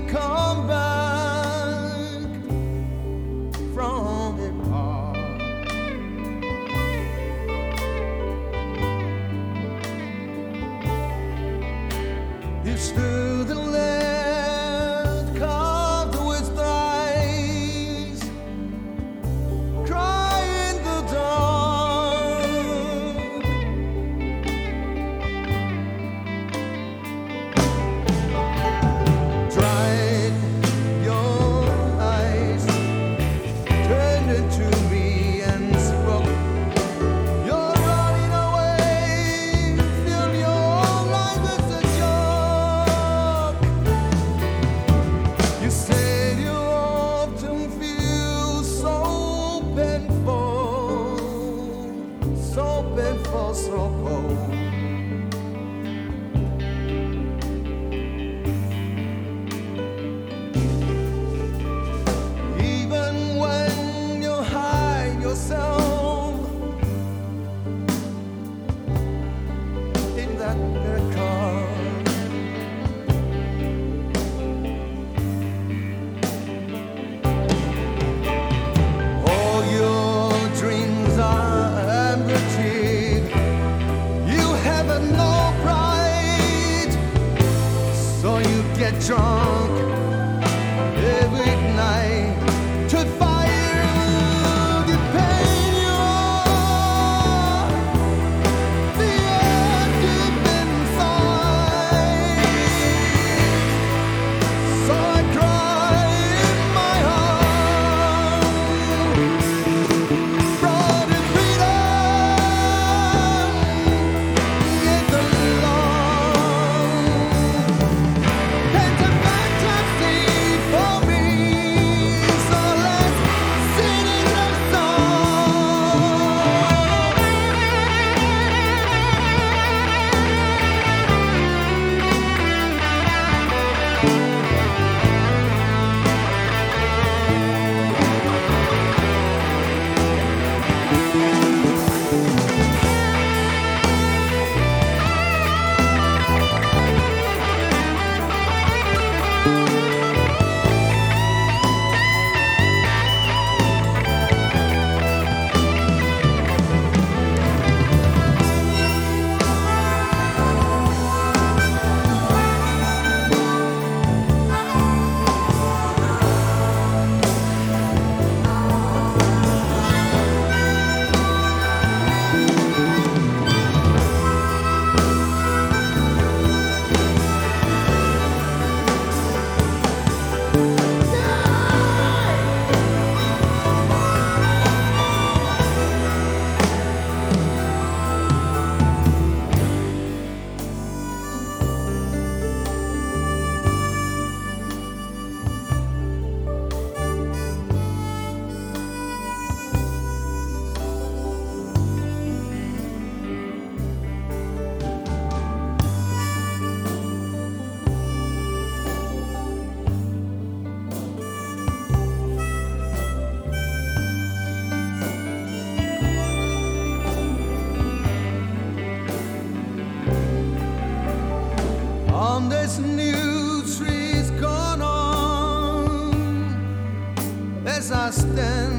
come back from the park. You stood the land carved with eyes, cry in the dark. Dried your eyes, turned into me and spoke. You're running away, feel your life is a joke. You said you often feel so painful, so cold. Even when you hide yourself in that car. All your dreams are empty. You have no pride, so you get drunk every night to fire the pain you are, the air deep inside. So I cry in my heart, brought in freedom, yet the long paint a fantasy for me. So let's sing in the on this new tree's gone on as I stand